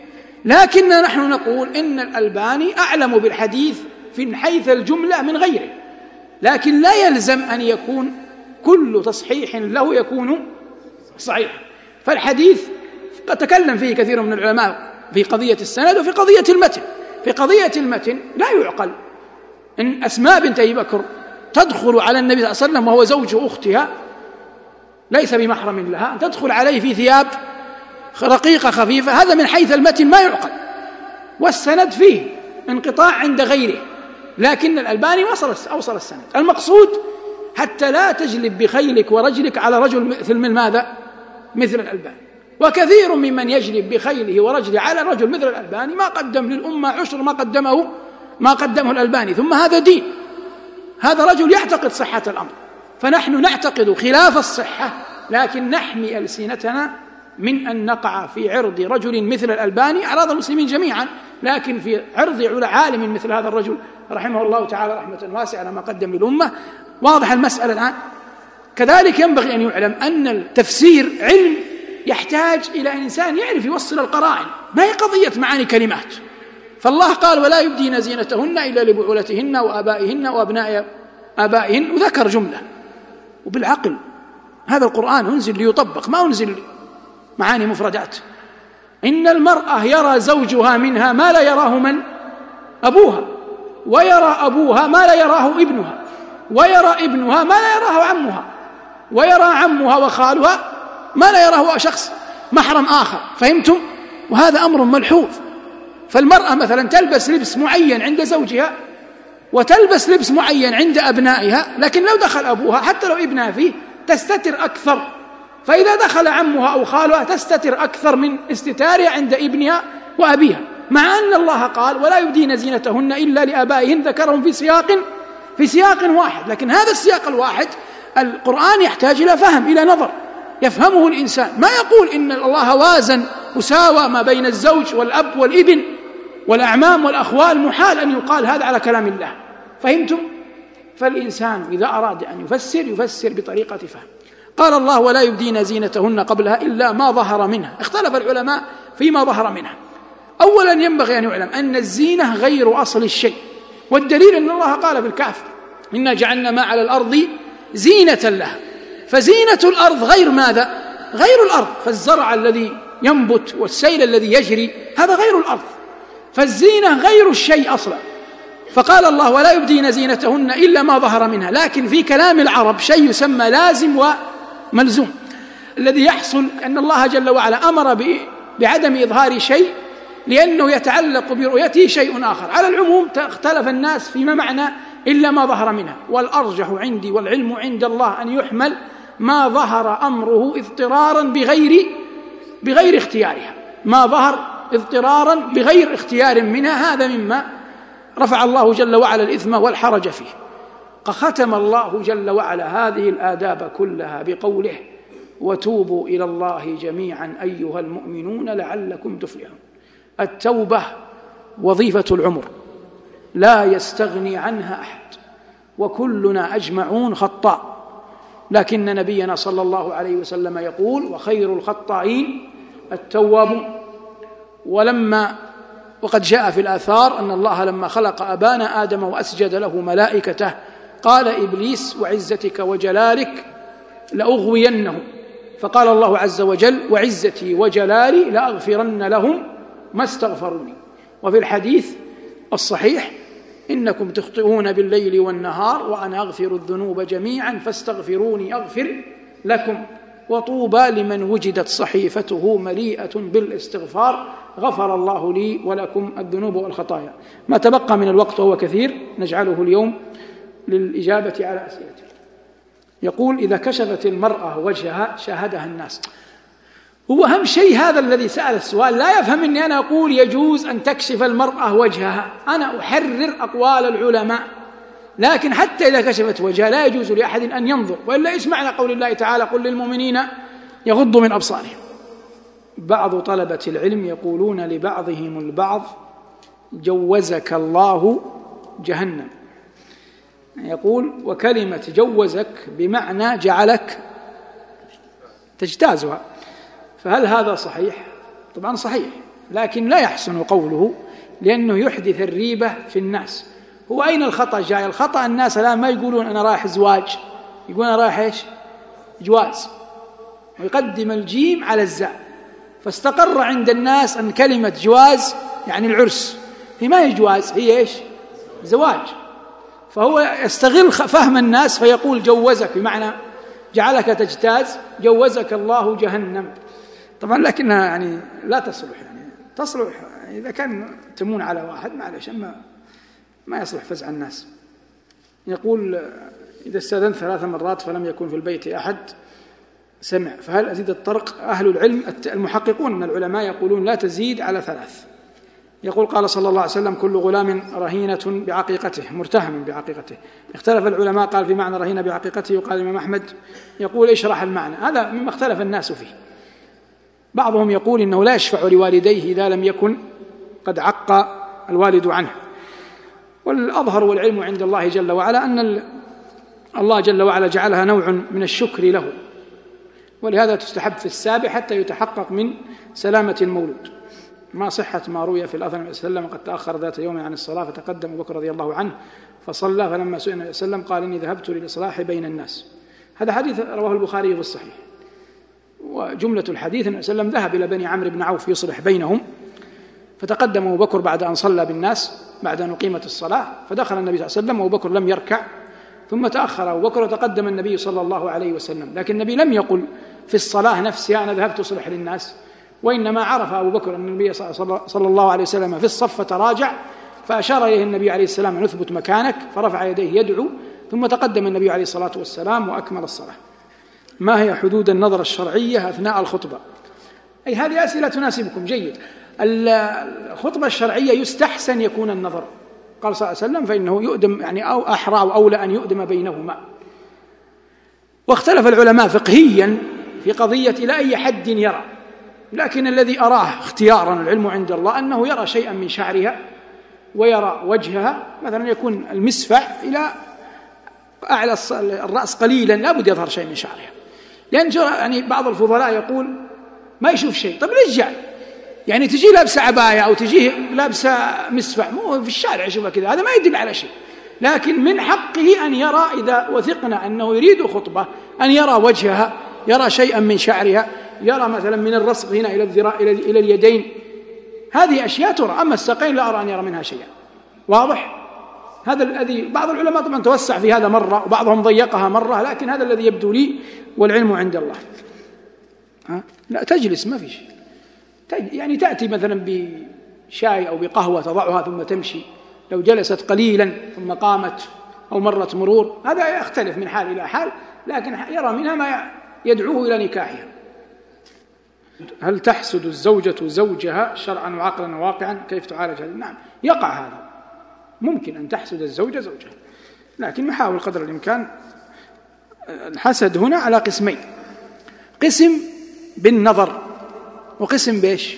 لكننا نحن نقول إن الألباني أعلم بالحديث في حيث الجملة من غيره، لكن لا يلزم أن يكون كل تصحيح له يكون صحيحا. فالحديث قد تكلم فيه كثير من العلماء في قضية السند وفي قضية المتن. في قضية المتن لا يعقل إن أسماء بنت أبي بكر تدخل على النبي صلى الله عليه وسلم وهو زوج أختها ليس بمحرم لها، أن تدخل عليه في ثياب رقيقة خفيفة، هذا من حيث المتن ما يعقل، والسند فيه انقطاع عند غيره، لكن الألباني وصل أوصل السند. المقصود حتى لا تجلب بخيلك ورجلك على رجل مثل من ماذا؟ مثل الألباني. وكثير ممن يجلب بخيله ورجله على رجل مثل الألباني ما قدم للأمة عشر ما قدمه ما قدمه الألباني، ثم هذا دين، هذا رجل يعتقد صحة الأمر. فنحن نعتقد خلاف الصحة، لكن نحمي ألسنتنا من أن نقع في عرض رجل مثل الألباني، أعراض المسلمين جميعا، لكن في عرض عالم مثل هذا الرجل رحمه الله تعالى رحمة واسعة على ما قدم للأمة. واضح المسألة الآن؟ كذلك ينبغي أن يعلم أن التفسير علم يحتاج إلى إنسان يعرف يوصل القرائن، ما هي قضية معاني كلمات. فالله قال ولا يبدين زينتهن إلا لبعولتهن وآبائهن وأبناء آبائهن، وذكر جملة. وبالعقل هذا القرآن أنزل ليطبق، ما أنزل معاني مفردات. إن المرأة يرى زوجها منها ما لا يراه من أبوها، ويرى أبوها ما لا يراه ابنها، ويرى ابنها ما لا يراه عمها، ويرى عمها وخالها ما لا يراه شخص محرم آخر، فهمتم؟ وهذا أمر ملحوظ. فالمرأة مثلا تلبس لبس معين عند زوجها وتلبس لبس معين عند أبنائها، لكن لو دخل أبوها حتى لو ابنها فيه تستتر أكثر، فإذا دخل عمها أو خالها تستتر أكثر من استتارها عند ابنها وأبيها، مع أن الله قال ولا يبدين زينتهن إلا لآبائهن، ذكرهم في سياق في سياق واحد. لكن هذا السياق الواحد القرآن يحتاج إلى فهم، إلى نظر يفهمه الإنسان. ما يقول إن الله وازن وساوى ما بين الزوج والأب والابن والأعمام والأخوال، محال أن يقال هذا على كلام الله، فهمتم؟ فالإنسان إذا أراد أن يفسر يفسر بطريقة فهم. قال الله ولا يبدين زينتهن قبلها إلا ما ظهر منها. اختلف العلماء فيما ظهر منها. أولا ينبغي أن يعلم أن الزينة غير أصل الشيء، والدليل أن الله قال في الكهف إنا جعلنا ما على الأرض زينة لها. فزينة الأرض غير ماذا؟ غير الأرض. فالزرع الذي ينبت والسيل الذي يجري هذا غير الأرض، فالزينة غير الشيء أصلا. فقال الله ولا يبدين زينتهن إلا ما ظهر منها. لكن في كلام العرب شيء يسمى لازم وملزوم، الذي يحصل أن الله جل وعلا أمر بعدم إظهار شيء لأنه يتعلق برؤيته شيء آخر. على العموم اختلف الناس فيما معنى إلا ما ظهر منها، والأرجح عندي والعلم عند الله أن يحمل ما ظهر أمره اضطرارا بغير بغير اختيارها، ما ظهر اضطرارا بغير اختيار منها، هذا مما رفع الله جل وعلا الإثم والحرج فيه. ختم الله جل وعلا هذه الآداب كلها بقوله وتوبوا إلى الله جميعا أيها المؤمنون لعلكم تفلحون. التوبة وظيفة العمر لا يستغني عنها أحد، وكلنا أجمعون خطاء، لكن نبينا صلى الله عليه وسلم يقول وخير الخطائين التوابون. ولما وقد جاء في الآثار أن الله لما خلق أبانا آدم وأسجد له ملائكته قال إبليس وعزتك وجلالك لأغوينهم، فقال الله عز وجل وعزتي وجلالي لأغفرن لهم ما استغفروني. وفي الحديث الصحيح إنكم تخطئون بالليل والنهار وأنا أغفر الذنوب جميعا فاستغفروني أغفر لكم. وطوبى لمن وجدت صحيفته مليئة بالاستغفار غفر الله لي ولكم الذنوب والخطايا. ما تبقى من الوقت وهو كثير نجعله اليوم للإجابة على أسئلته. يقول إذا كشفت المرأة وجهها شاهدها الناس. هو أهم شيء هذا الذي سأل السؤال لا يفهم أني أنا أقول يجوز أن تكشف المرأة وجهها، أنا أحرر أقوال العلماء لكن حتى إذا كشفت وجهها لا يجوز لأحد أن ينظر، وإلا إيش معنى قول الله تعالى قل للمؤمنين يغضوا من أبصارهم. بعض طلبة العلم يقولون لبعضهم البعض جوزك الله جهنم، يقول وكلمة جوزك بمعنى جعلك تجتازها، فهل هذا صحيح؟ طبعا صحيح، لكن لا يحسن قوله لأنه يحدث الريبة في الناس. هو أين الخطأ جاي؟ الخطأ الناس الآن ما يقولون أنا رايح زواج، يقولون أنا رايح إيش؟ جواز، ويقدم الجيم على الزاء، فاستقر عند الناس أن كلمة جواز يعني العرس، هي ما هي جواز، هي إيش؟ زواج. فهو يستغل فهم الناس فيقول جوزك بمعنى جعلك تجتاز، جوزك الله جهنم. طبعا لكنها يعني لا تصلح، يعني تصلح إذا كان تمون على واحد معلش، أما ما يصلح فزع الناس. يقول إذا استأذنت ثلاث مرات فلم يكن في البيت أحد سمع، فهل أزيد الطرق؟ أهل العلم المحققون من العلماء يقولون لا تزيد على ثلاث. يقول قال صلى الله عليه وسلم كل غلام رهينة بعقيقته، مرتهن بعقيقته. اختلف العلماء، قال في معنى رهينة بعقيقته، وقال الإمام أحمد يقول اشرح المعنى، هذا مما اختلف الناس فيه. بعضهم يقول إنه لا يشفع لوالديه إذا لم يكن قد عق الوالد عنه، والأظهر والعلم عند الله جل وعلا أن الله جل وعلا جعلها نوع من الشكر له، ولهذا تستحب في السابع حتى يتحقق من سلامة المولود. ما صحة ما روي في الأثر النبي صلى الله عليه وسلم قد تأخر ذات يوم عن الصلاة فتقدم أبو بكر رضي الله عنه فصلى، فلما سئل النبي صلى الله عليه وسلم قال إني ذهبت للإصلاح بين الناس. هذا حديث رواه البخاري في الصحيح، وجملة الحديث النبي صلى الله عليه وسلم ذهب إلى بني عمرو بن عوف يصلح بينهم، فتقدم أبو بكر بعد أن صلى بالناس بعد أن أقيمت الصلاة، فدخل النبي صلى الله عليه وسلم وأبو بكر لم يركع، ثم تأخر أبو بكر وتقدم النبي صلى الله عليه وسلم، لكن النبي لم يقل في الصلاة نفسها أنا ذهبت أصلح للناس، وإنما عرف أبو بكر أن النبي صلى الله عليه وسلم في الصف فتراجع، فأشار إليه النبي عليه السلام أن اثبت مكانك، فرفع يديه يدعو، ثم تقدم النبي عليه الصلاة والسلام وأكمل الصلاة. ما هي حدود النظر الشرعية أثناء الخطبة؟ أي هذه أسئلة تناسبكم جيد. الخطبة الشرعية يستحسن يكون النظر، قال صلى الله عليه وسلم فإنه يؤدم يعني أو أحرى أو أولى أن يؤدم بينهما. واختلف العلماء فقهيا في قضية إلى أي حد يرى، لكن الذي أراه اختيارا العلم عند الله أنه يرى شيئا من شعرها ويرى وجهها، مثلا يكون المسفع إلى أعلى الرأس قليلا، لا بد يظهر شيء من شعرها، لأن يعني بعض الفضلاء يقول ما يشوف شيء. طب ليش جاي؟ يعني تجي لابسة عباية أو تجي لابسة مسفع، مو في الشارع يشوفها كذا، هذا ما يدل على شيء، لكن من حقه أن يرى إذا وثقنا أنه يريد خطبة أن يرى وجهها، يرى شيئا من شعرها، يرى مثلا من الرسغ هنا إلى الذراع إلى اليدين، هذه أشياء ترى. أما الساقين لا أرى أن يرى منها شيئا. واضح؟ هذا الذي بعض العلماء طبعا توسع في هذا مرة وبعضهم ضيقها مرة، لكن هذا الذي يبدو لي والعلم عند الله. ها؟ لا تجلس ما في شيء، يعني تأتي مثلا بشاي أو بقهوة تضعها ثم تمشي، لو جلست قليلا ثم قامت أو مرت مرور هذا يختلف من حال إلى حال، لكن يرى منها ما يدعوه إلى نكاحها. هل تحسد الزوجة زوجها شرعا وعقلا وواقعا؟ كيف تعالج هذا؟ نعم يقع هذا، ممكن أن تحسد الزوجة زوجها، لكن نحاول قدر الإمكان. الحسد هنا على قسمين، قسم بالنظر وقسم بإيش؟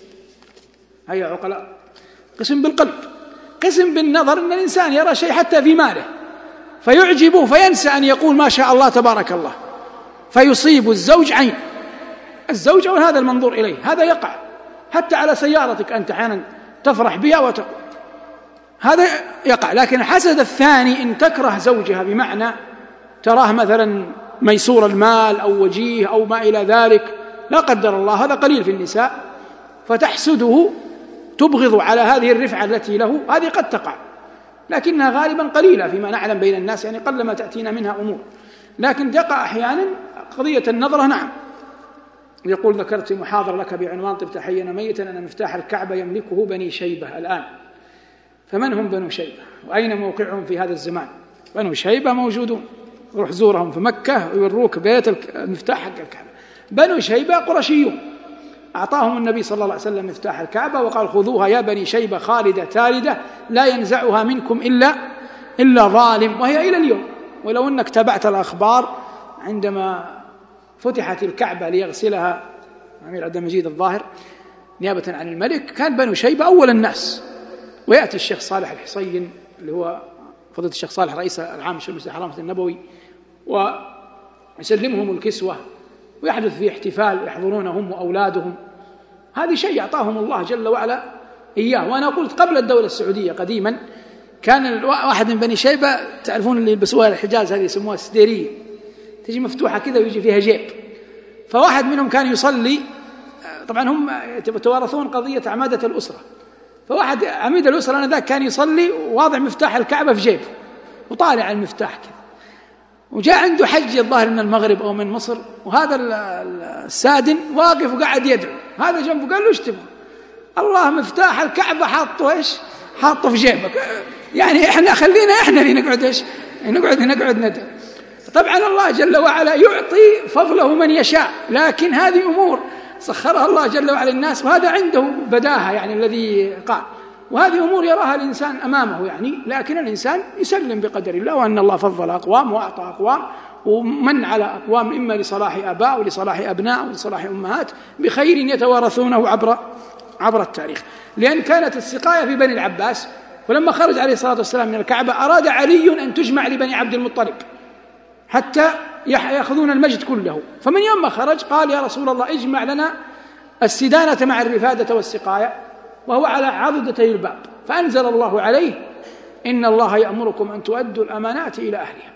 هيا عقلاء، قسم بالقلب. قسم بالنظر أن الإنسان يرى شيء حتى في ماله فيعجبه فينسى أن يقول ما شاء الله تبارك الله، فيصيب الزوج عين الزوج أو هذا المنظور إليه، هذا يقع حتى على سيارتك أنت أحيانا تفرح بها وتقول هذا يقع. لكن حسد الثاني إن تكره زوجها بمعنى تراه مثلا ميسور المال أو وجيه أو ما إلى ذلك، لا قدر الله، هذا قليل في النساء، فتحسده تبغض على هذه الرفعة التي له، هذه قد تقع لكنها غالبا قليلة فيما نعلم بين الناس، يعني قلما تأتينا منها أمور، لكن تقع أحيانا قضية النظرة. نعم. يقول ذكرت محاضر لك بعنوان طبت حيا ميتا أن مفتاح الكعبة يملكه بني شيبة الآن، فمن هم بنو شيبة وأين موقعهم في هذا الزمان؟ بنو شيبة موجودون، روح زورهم في مكة ويوروك بيت المفتاح حق الكعبة. بنو شيبة قرشيون، أعطاهم النبي صلى الله عليه وسلم مفتاح الكعبة وقال خذوها يا بني شيبة خالدة تالدة لا ينزعها منكم إلا إلا ظالم، وهي إلى اليوم. ولو أنك تابعت الأخبار عندما فتحت الكعبة ليغسلها أمير عبد المجيد الظاهر نيابة عن الملك، كان بنو شيبة أول الناس، ويأتي الشيخ صالح الحصين اللي هو فضيلة الشيخ صالح رئيس العام لشؤون المسجد الحرام النبوي، ويسلمهم الكسوة، ويحدث في احتفال يحضرونهم وأولادهم. هذه شيء أعطاهم الله جل وعلا إياه. وأنا قلت قبل الدولة السعودية قديما كان واحد من بني شيبة، تعرفون اللي يلبسوها الحجاز، هذه يسموها السديرية، تجي مفتوحة كذا ويجي فيها جيب. فواحد منهم كان يصلي، طبعا هم يتوارثون قضية عمادة الأسرة، فواحد عميد الأسرة أنا ذاك كان يصلي وواضع مفتاح الكعبة في جيبه وطالع المفتاح كذا، وجاء عنده حج الظاهر من المغرب أو من مصر، وهذا السادن واقف وقاعد يدعو، هذا جنبه قال له ايش تبغى؟ الله مفتاح الكعبة حاطه ايش؟ حاطه في جيبك، يعني احنا خلينا احنا اللي نقعد ايش؟ نقعد نقعد ندعو. طبعا الله جل وعلا يعطي فضله من يشاء، لكن هذه أمور سخرها الله جل وعلا الناس، وهذا عنده بداهة يعني الذي قال، وهذه أمور يراها الإنسان أمامه يعني، لكن الإنسان يسلم بقدر الله، وأن الله فضل أقوام وأعطى أقوام ومن على أقوام، إما لصلاح آباء ولصلاح أبناء ولصلاح أمهات بخير يتوارثونه عبر عبر التاريخ. لأن كانت السقاية في بني العباس، ولما خرج عليه الصلاة والسلام من الكعبة أراد علي أن تجمع لبني عبد المطلب حتى يأخذون المجد كله، فمن يوم ما خرج قال يا رسول الله اجمع لنا السدانة مع الرفادة والسقاية، وهو على عضدتي الباب، فأنزل الله عليه إن الله يأمركم أن تؤدوا الأمانات إلى أهلها.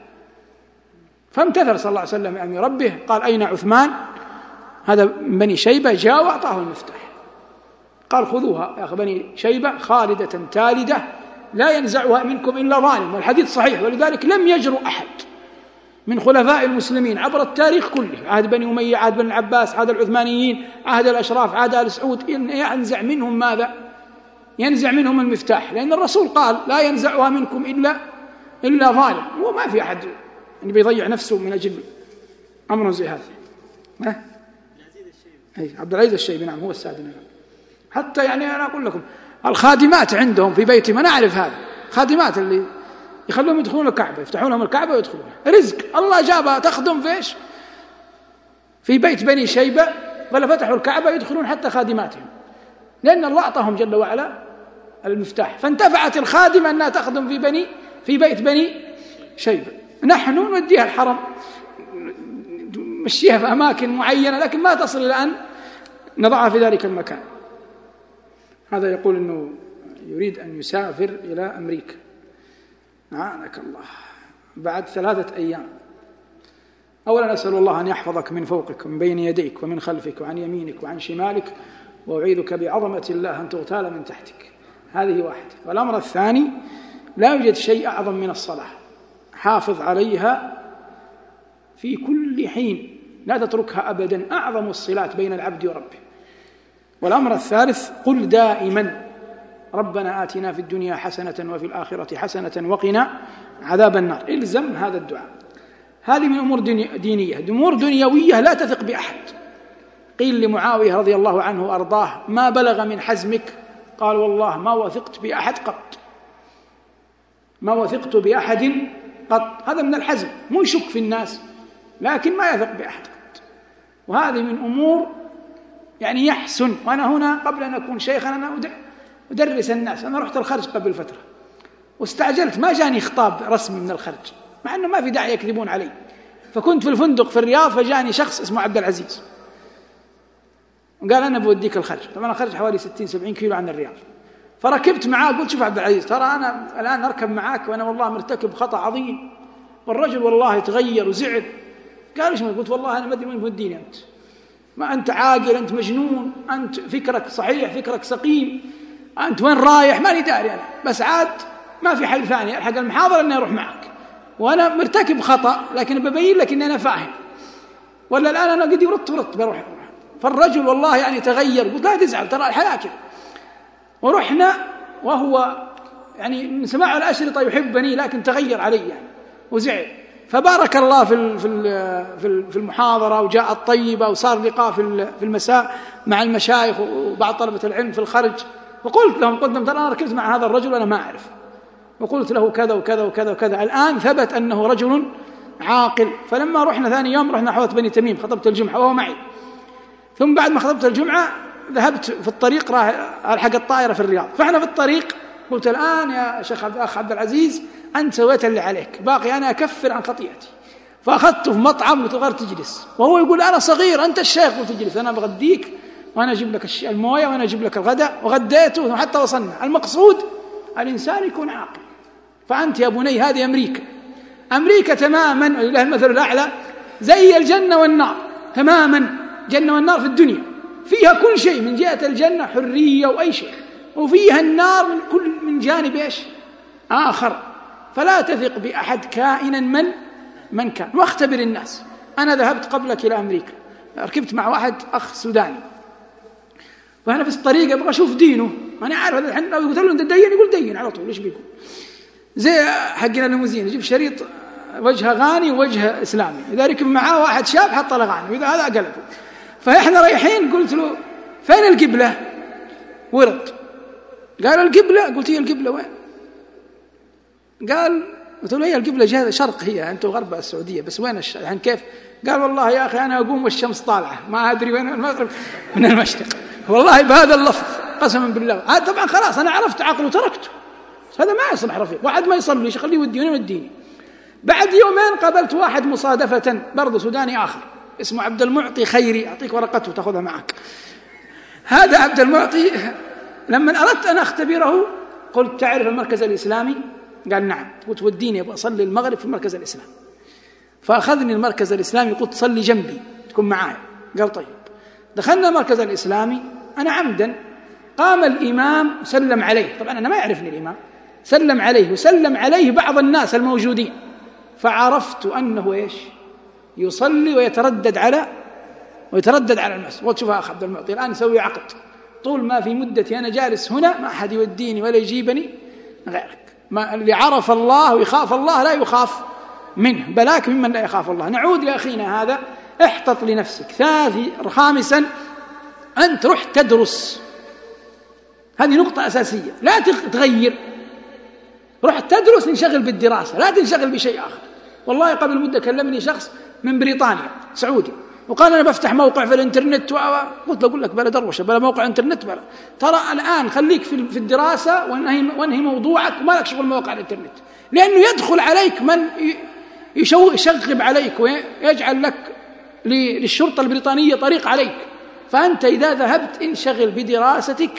فامتثل صلى الله عليه وسلم بأمر ربه، قال أين عثمان؟ هذا من بني شيبة، جاء وأعطاه المفتاح، قال خذوها يا بني شيبة خالدة تالدة لا ينزعها منكم إلا ظالم. والحديث صحيح، ولذلك لم يجرؤ أحد من خلفاء المسلمين عبر التاريخ كله، عهد بني أمية، عهد بني العباس، عهد العثمانيين، عهد الأشراف، عهد آل سعود، إن ينزع منهم ماذا؟ ينزع منهم المفتاح، لأن الرسول قال لا ينزعها منكم إلا إلا ظالم، وما في أحد يعني بيضيع نفسه من أجل أمر زي هذا. ها؟ عبد العزيز الشيبي، نعم هو السادن. حتى يعني أنا أقول لكم الخادمات عندهم في بيتهم، أنا أعرف هذا، خادمات اللي يخلوهم يدخلون الكعبة، يفتحون لهم الكعبة ويدخلون، رزق الله جابها تخدم فيش في بيت بني شيبة، فلا فتحوا الكعبة يدخلون حتى خادماتهم، لأن الله أعطاهم جل وعلا المفتاح، فانتفعت الخادمة أنها تخدم في بني في بيت بني شيبة. نحن نوديها الحرم، مشيها في أماكن معينة، لكن ما تصل إلى أن نضعها في ذلك المكان. هذا يقول أنه يريد أن يسافر إلى أمريكا، أعانك الله، بعد ثلاثة أيام. أولا أسأل الله أن يحفظك من فوقك ومن بين يديك ومن خلفك وعن يمينك وعن شمالك، وأعيذك بعظمة الله أن تغتال من تحتك. هذه واحدة. والأمر الثاني، لا يوجد شيء أعظم من الصلاة، حافظ عليها في كل حين، لا تتركها أبدا، أعظم الصلات بين العبد وربه. والأمر الثالث، قل دائما ربنا آتنا في الدنيا حسنة وفي الآخرة حسنة وقنا عذاب النار، إلزم هذا الدعاء. هذه من أمور دينية. أمور دنيوية لا تثق بأحد. قيل لمعاوية رضي الله عنه وأرضاه ما بلغ من حزمك؟ قال والله ما وثقت بأحد قط، ما وثقت بأحد قط. هذا من الحزم، مو يشك في الناس لكن ما يثق بأحد قط. وهذه من أمور يعني يحسن. وأنا هنا قبل أن أكون شيخا أنا أدرس الناس، أنا رحت الخرج قبل فترة واستعجلت، ما جاني خطاب رسمي من الخرج، مع أنه ما في داعي يكذبون علي. فكنت في الفندق في الرياض، فجاني شخص اسمه عبد العزيز وقال أنا بوديك الخرج. طبعا الخرج حوالي ستين سبعين كيلو عن الرياض. فركبت معاه، قلت شوف عبد العزيز، ترى أنا الآن أركب معاك وأنا والله مرتكب خطأ عظيم. والرجل والله تغير وزعل. قال إيش؟ قلت والله أنا ما أدري وين بوديني أنت، ما أنت عاقل، أنت مجنون، أنت فكرك صحيح، فكرك سقيم، أنت وين رايح؟ ماني داري أنا، بس عاد ما في حل ثاني، الحق المحاضرة أني أروح معك، وأنا مرتكب خطأ لكن ببين لك أني أنا فاهم، ولا الآن أنا قد ورطت ورطت بروح. فالرجل والله يعني تغير. قلت لا تزعل، ترى الحياة كذا. ورحنا وهو يعني من سماع الأشرطة يحبني، لكن تغير علي يعني وزعل. فبارك الله في في المحاضرة، وجاء الطيبة، وصار لقاء في المساء مع المشايخ وبعض طلبة العلم في الخرج. فقلت لهم قدم ترى أنا ركبت مع هذا الرجل وأنا ما أعرف، وقلت له كذا وكذا وكذا وكذا. الآن ثبت أنه رجل عاقل. فلما رحنا ثاني يوم رحنا حوض بني تميم، خطبت الجمعة وهو معي. ثم بعد ما خطبت الجمعة ذهبت في الطريق راح ألحق الطائرة في الرياض. فإحنا في الطريق قلت الآن يا شيخ أخ عبد العزيز أنت سويت اللي عليك، باقي أنا أكفر عن خطيئتي. فأخذته في مطعم قلت غير تجلس، وهو يقول أنا صغير أنت الشيخ، قلت تجلس أنا بغديك وأنا أجيب لك الموية وأنا أجيب لك الغداء. وغديته وحتى وصلنا. المقصود الإنسان يكون عاقل. فأنت يا بني هذه أمريكا، أمريكا تماما لله المثل الأعلى، زي الجنة والنار تماما. جنة والنار في الدنيا فيها كل شيء، من جهة الجنة حرية وأي شيء، وفيها النار من كل من جانب إيش آخر. فلا تثق بأحد كائنا من من كان، واختبر الناس. أنا ذهبت قبلك إلى أمريكا، ركبت مع واحد أخ سوداني، فأنا في الطريق أبغى أشوف دينه. أنا عارف الحين لو قلت له أنت دين يقول دين على طول، إيش بيقول؟ زي حقنا الليموزين يجيب شريط وجهه غاني ووجهه إسلامي، إذا ركب معاه واحد شاب حط له غاني، وإذا هذا قلبه. فإحنا رايحين قلت له فين القبلة؟ ورد قال القبلة. قلت هي القبلة وين؟ قال قلت له هي القبلة جهة شرق، هي أنت وغرب السعودية، بس وين الشرق يعني كيف؟ قال والله يا أخي أنا أقوم والشمس طالعة، ما أدري وين المغرب من المشرق، والله بهذا اللفظ قسما بالله. هذا طبعا خلاص أنا عرفت عقله وتركته، هذا ما يصلح رفيق. واحد ما يصلي يخليه يوديني ويوديني. بعد يومين قابلت واحد مصادفة برضه سوداني آخر اسمه عبد المعطي خيري، أعطيك ورقته تأخذها معك. هذا عبد المعطي لما أردت أن أختبره قلت تعرف المركز الإسلامي؟ قال نعم. قلت وديني أبغى أصلي المغرب في المركز الإسلامي. فأخذني المركز الإسلامي قلت صلي جنبي تكون معايا. قال طيب. دخلنا المركز الإسلامي، أنا عمدا قام الإمام سلم عليه، طبعا أنا ما يعرفني الإمام، سلم عليه وسلم عليه بعض الناس الموجودين، فعرفت أنه إيش يصلي ويتردد على ويتردد على المسجد. قلت شوف يا أخ عبد المعطي الآن يسوي عقد، طول ما في مدتي أنا جالس هنا ما أحد يوديني ولا يجيبني غيرك. ما اللي عرف الله ويخاف الله لا يخاف منه، بلاك ممن لا يخاف الله. نعود لأخينا هذا، احتط لنفسك. ثالثي خامسا أنت رح تدرس، هذه نقطة أساسية، لا تغير. رح تدرس، انشغل بالدراسة، لا تنشغل بشيء آخر. والله قبل مدة كلمني شخص من بريطانيا سعودي وقال أنا بفتح موقع في الإنترنت، قلت له أقول لك بلا دروشة بلا موقع إنترنت بلا، ترى الآن خليك في الدراسة وانهي, وانهي موضوعك وما لك شغل مواقع الإنترنت، لأنه يدخل عليك من يشغب عليك ويجعل لك للشرطة البريطانية طريق عليك. فأنت إذا ذهبت انشغل بدراستك،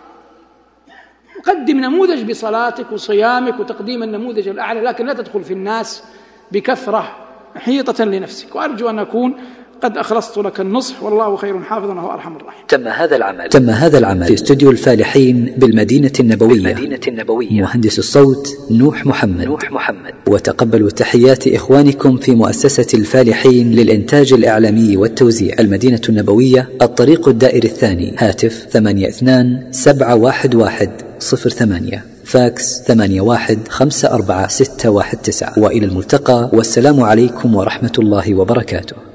قدم نموذج بصلاتك وصيامك وتقديم النموذج الأعلى، لكن لا تدخل في الناس بكثرة حيطة لنفسك. وأرجو أن أكون قد أخلصت لك النصح، والله خير حافظا وهو أرحم الراحمين. تم هذا العمل تم هذا العمل في استوديو الفالحين بالمدينة النبوية, بالمدينة النبوية. مهندس الصوت نوح محمد. نوح محمد. وتقبلوا تحيات إخوانكم في مؤسسة الفالحين للإنتاج الإعلامي والتوزيع، المدينة النبوية، الطريق الدائري الثاني، هاتف ثمانية اثنان سبعة واحد واحد صفر ثمانية، فاكس ثمانية واحد خمسة أربعة ستة واحد تسعة. وإلى الملتقى، والسلام عليكم ورحمة الله وبركاته.